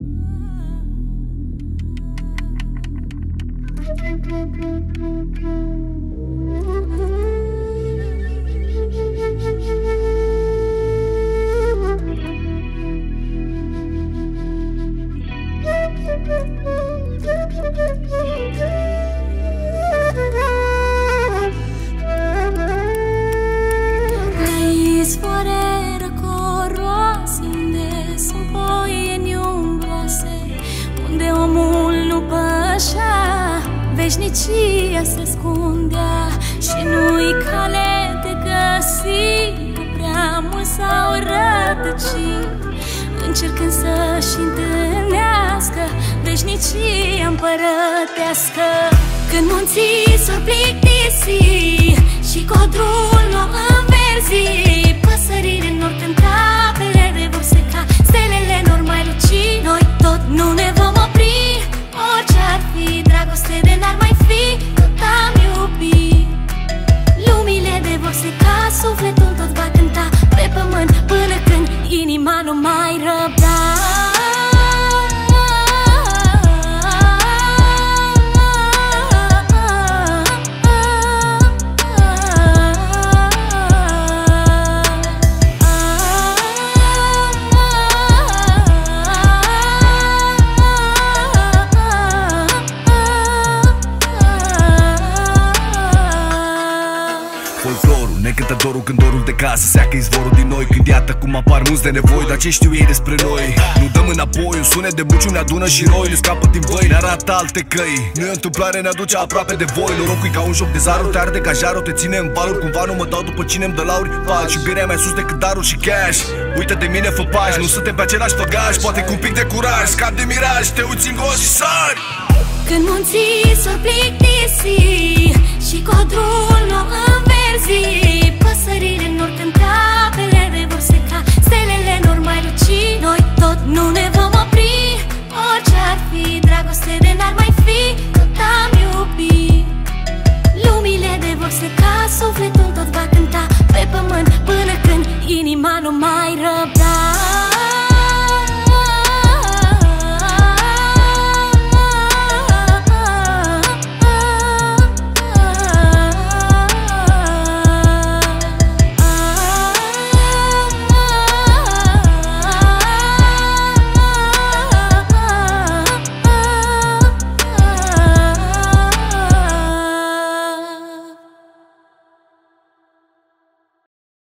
Veșnicia se ascundea și nu-i cale de găsit, că prea mult s-au rătăcit, încercând să-și întâlnească veșnicia împărătească. Când munții s-or plictisi și codrul n-o înverzi, păsările n-or cânta, apele vor seca, stelele n-or mai luci, noi tot nu ne vom opri. Orice-ar fi, dragoste de n-ar mai fi, tot am iubit. Lumile de vor seca, sufletul tot va cânta pe pământ, până când inima nu mai răbda. Folclorul, necântătorul când dorul de casă seacă izvorul din noi. Când iată cum apar mulți de nevoi, dar ce știu ei despre noi? Nu dăm înapoi, un sunet de buciu ne adună și roi, ne scapă din văi, ne arată alte căi. Nu e o întâmplare, ne aduce aproape de voi. Norocul e ca un joc de zaruri, te arde ca jarul, te ține în valuri. Cumva nu mă dau după cine-mi dă lauri. Faci iubirea mai sus decât darul și cash. Uită de mine, fă pași, nu suntem pe același făgaș. Poate cu un pic de curaj, scap de miraj, te uiți în gos și sari. Când munții s-or plictisi și codrul n-o înverzi, păsările n-or cânta, apele vor seca, stelele n-or mai luci, noi tot nu ne vom opri. Orice-ar fi, dragoste de n-ar mai fi, tot am iubit. Lumile de vor seca, sufletul tot va cânta pe pământ, până când inima nu mai răbda.